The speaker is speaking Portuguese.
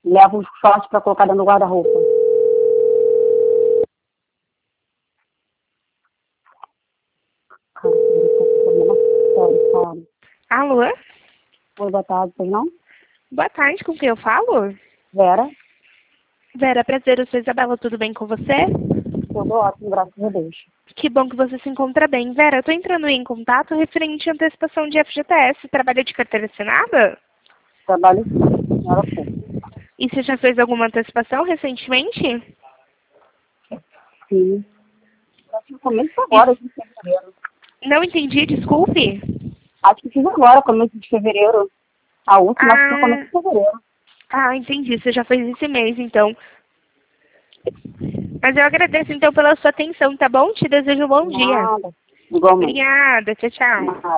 Levo os shorts pra colocar dentro do guarda-roupa. Cara, eu tô com problema sério, cara. Alô? Oi, boa tarde, pois não? Boa tarde, com quem eu falo? Vera? Vera, prazer, eu sou Isabela, tudo bem com você? Tudo ótimo, graças a Deus. Que bom que você se encontra bem. Vera, eu tô entrando em contato referente à antecipação de FGTS. Trabalha de carteira assinada? Trabalho sim, senhora pública. E você já fez alguma antecipação recentemente? Sim. Acho que começo agora, de fevereiro. Não entendi, desculpe. Acho que fiz agora, começo de fevereiro. A última, acho que foi começo Ah, de fevereiro. entendi. Você já fez esse mês, então. Mas eu agradeço, então, pela sua atenção, tá bom? Te desejo um bom dia. Nada. Igualmente. Obrigada. Tchau, tchau. Nada.